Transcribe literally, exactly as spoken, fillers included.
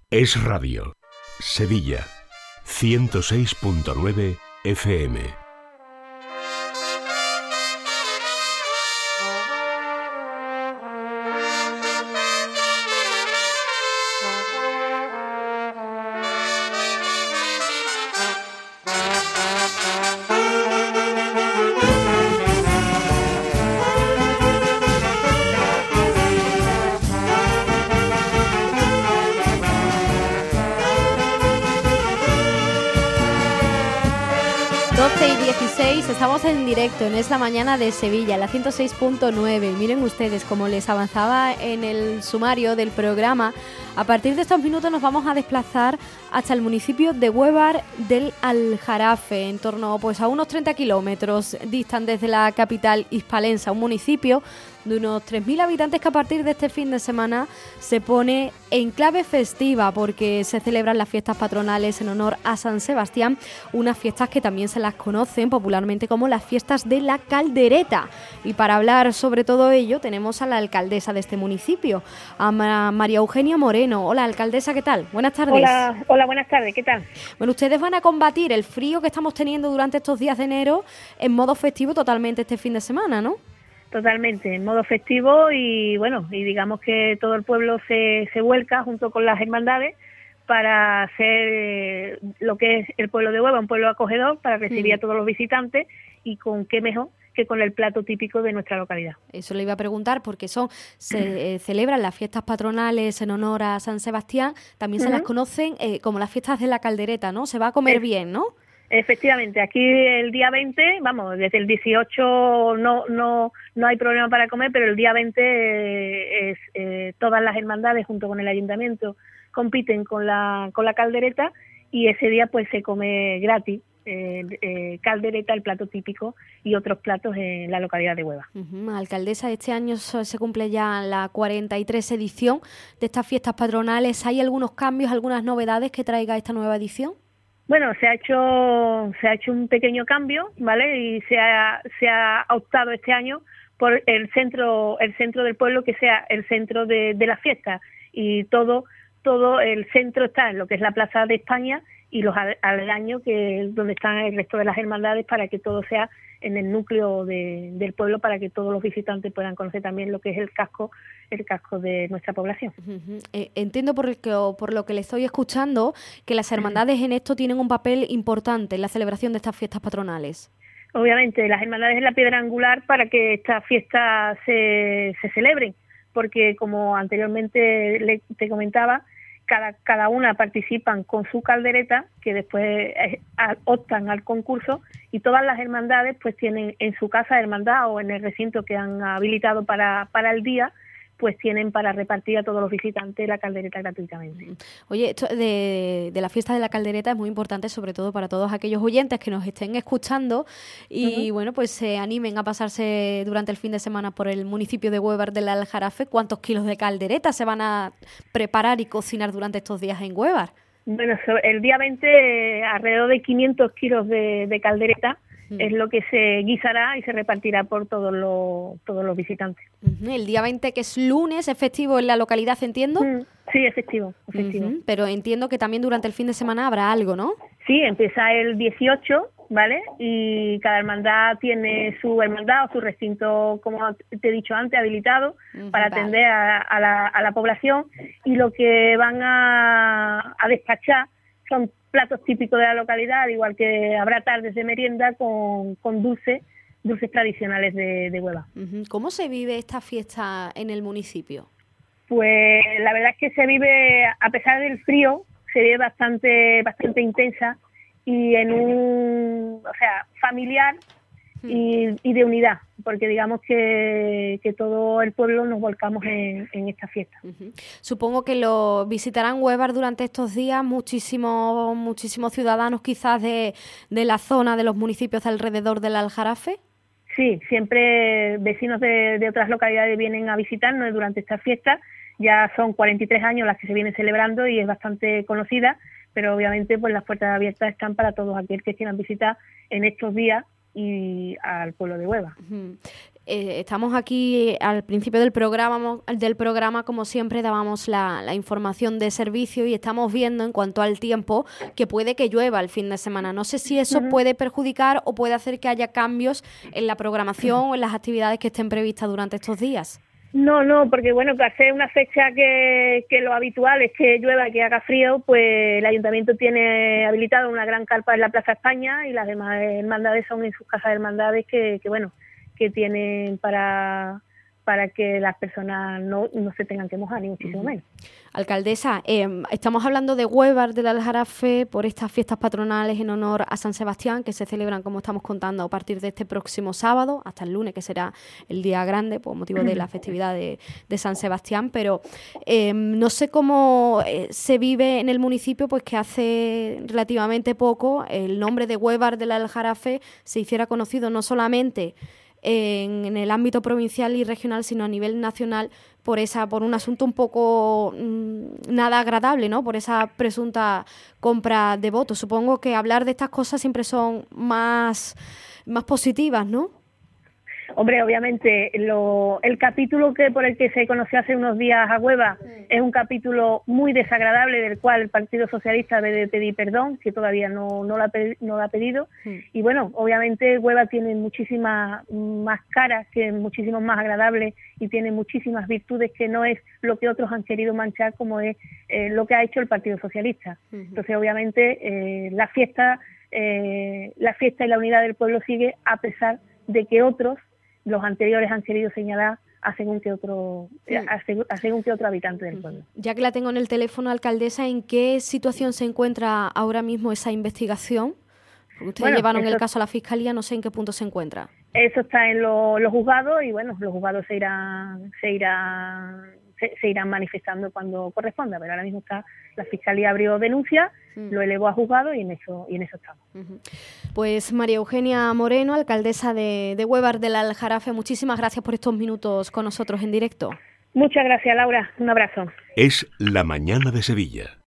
Es Radio. Sevilla. ciento seis punto nueve F M. doce y dieciséis, estamos en directo en Es la Mañana de Sevilla, la ciento seis punto nueve. Miren ustedes, como les avanzaba en el sumario del programa, a partir de estos minutos nos vamos a desplazar hasta el municipio de Huévar del Aljarafe, en torno pues a unos treinta kilómetros distan desde la capital hispalensa, un municipio de unos tres mil habitantes que a partir de este fin de semana se pone en clave festiva porque se celebran las fiestas patronales en honor a San Sebastián, unas fiestas que también se las conocen popularmente como las fiestas de la Caldereta. Y para hablar sobre todo ello tenemos a la alcaldesa de este municipio, a María Eugenia Moreno. Hola, alcaldesa, ¿qué tal? Buenas tardes. Hola, hola, buenas tardes, ¿qué tal? Bueno, ustedes van a combatir el frío que estamos teniendo durante estos días de enero en modo festivo totalmente este fin de semana, ¿no? Totalmente, en modo festivo y bueno, y digamos que todo el pueblo se, se vuelca junto con las hermandades para hacer eh, lo que es el pueblo de Huévar, un pueblo acogedor para recibir mm. a todos los visitantes, y con qué mejor que con el plato típico de nuestra localidad. Eso le iba a preguntar porque son se eh, celebran las fiestas patronales en honor a San Sebastián, también se uh-huh. las conocen eh, como las fiestas de la Caldereta, ¿no? Se va a comer es, bien, ¿no? Efectivamente, aquí el día veinte, vamos, desde el dieciocho no no no hay problema para comer, pero el día veinte eh, es eh, todas las hermandades junto con el ayuntamiento compiten con la con la caldereta, y ese día pues se come gratis eh, eh, caldereta, el plato típico, y otros platos en la localidad de Huévar. Uh-huh. Alcaldesa, este año se cumple ya la cuarenta y tres edición de estas fiestas patronales. ¿Hay algunos cambios, algunas novedades que traiga esta nueva edición? Bueno, se ha hecho se ha hecho un pequeño cambio, ¿vale? Y se ha se ha optado este año por el centro el centro del pueblo que sea el centro de, de la fiesta, y todo todo el centro está en lo que es la Plaza de España y los aledaños, que es donde están el resto de las hermandades, para que todo sea en el núcleo de, del pueblo, para que todos los visitantes puedan conocer también lo que es el casco el casco de nuestra población. Uh-huh. Eh, entiendo por, el que, por lo que le estoy escuchando que las hermandades en esto tienen un papel importante en la celebración de estas fiestas patronales. Obviamente, las hermandades es la piedra angular para que estas fiestas se, se celebren, porque como anteriormente le, te comentaba, cada cada una participan con su caldereta, que después eh, optan al concurso, y todas las hermandades pues tienen en su casa de hermandad o en el recinto que han habilitado para para el día, pues tienen para repartir a todos los visitantes la caldereta gratuitamente. Oye, esto de, de la fiesta de la caldereta es muy importante, sobre todo para todos aquellos oyentes que nos estén escuchando y, uh-huh. bueno, pues se animen a pasarse durante el fin de semana por el municipio de Huévar del Aljarafe. ¿Cuántos kilos de caldereta se van a preparar y cocinar durante estos días en Huévar? Bueno, el día veinte, alrededor de quinientos kilos de, de caldereta uh-huh. es lo que se guisará y se repartirá por todos los todos los visitantes. Uh-huh. El día veinte, que es lunes, es festivo en la localidad, ¿entiendo? Uh-huh. Sí, es festivo, efectivo. Uh-huh. Pero entiendo que también durante el fin de semana habrá algo, ¿no? Sí, empieza el dieciocho, ¿vale? Y cada hermandad tiene su hermandad o su recinto, como te he dicho antes, habilitado uh-huh. para vale. atender a, a, la, a la población, y lo que van a, a despachar son platos típicos de la localidad, igual que habrá tardes de merienda con, con dulces, dulces tradicionales de, de Huévar. Uh-huh. ¿Cómo se vive esta fiesta en el municipio? Pues la verdad es que se vive, a pesar del frío, se vive bastante bastante intensa y en un, o sea, familiar y, y de unidad, porque digamos que, que todo el pueblo nos volcamos en, en esta fiesta. Uh-huh. Supongo que lo visitarán Huévar durante estos días muchísimos muchísimos ciudadanos quizás de, de la zona, de los municipios de alrededor del Aljarafe. Sí, siempre vecinos de, de otras localidades vienen a visitarnos durante esta fiesta. Ya son cuarenta y tres años las que se vienen celebrando y es bastante conocida, pero obviamente pues las puertas abiertas están para todos aquellos que quieran visitar en estos días y al pueblo de Huévar. Uh-huh. Eh, estamos aquí al principio del programa, del programa como siempre dábamos la, la información de servicio y estamos viendo en cuanto al tiempo que puede que llueva el fin de semana. No sé si eso uh-huh. puede perjudicar o puede hacer que haya cambios en la programación uh-huh. o en las actividades que estén previstas durante estos días. No, no, porque bueno, que hace una fecha que, que lo habitual es que llueva y que haga frío, pues el Ayuntamiento tiene habilitado una gran carpa en la Plaza España y las demás hermandades son en sus casas de hermandades que, que bueno, que tienen para para que las personas no, no se tengan que mojar, ni muchísimo menos. Alcaldesa, eh, estamos hablando de Huévar del Aljarafe por estas fiestas patronales en honor a San Sebastián que se celebran, como estamos contando, a partir de este próximo sábado hasta el lunes, que será el día grande por motivo de la festividad de, de San Sebastián, pero eh, no sé cómo eh, se vive en el municipio, pues que hace relativamente poco el nombre de Huévar del Aljarafe se hiciera conocido no solamente En, en el ámbito provincial y regional, sino a nivel nacional, por esa por un asunto un poco mmm, nada agradable, ¿no? Por esa presunta compra de votos. Supongo que hablar de estas cosas siempre son más, más positivas, ¿no? Hombre, obviamente, lo, el capítulo que por el que se conoció hace unos días a Huévar sí. es un capítulo muy desagradable del cual el Partido Socialista debe de pedir perdón, que todavía no, no, lo, ha pedi, no lo ha pedido. Sí. Y bueno, obviamente Huévar tiene muchísimas más caras, que muchísimo más agradables y tiene muchísimas virtudes que no es lo que otros han querido manchar como es eh, lo que ha hecho el Partido Socialista. Uh-huh. Entonces, obviamente, eh, la fiesta, eh, la fiesta y la unidad del pueblo sigue a pesar de que otros los anteriores han querido señalar a según que otro sí. a, según, a según que otro habitante del pueblo. Ya que la tengo en el teléfono, alcaldesa, ¿en qué situación se encuentra ahora mismo esa investigación? Porque ustedes bueno, llevaron eso, el caso a la Fiscalía, no sé en qué punto se encuentra. Eso está en lo, los juzgados y bueno, los juzgados se irán se irán se, se irán manifestando cuando corresponda, pero ahora mismo está la Fiscalía abrió denuncia, mm. lo elevó a juzgado y en eso y en eso estamos. Uh-huh. Pues María Eugenia Moreno, alcaldesa de, de Huévar del Aljarafe, muchísimas gracias por estos minutos con nosotros en directo. Muchas gracias, Laura. Un abrazo. Es La Mañana de Sevilla.